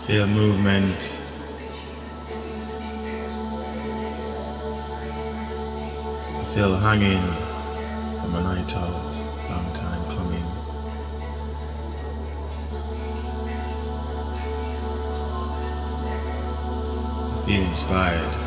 Feel movement. I feel hanging from a night out, long time coming. I feel inspired.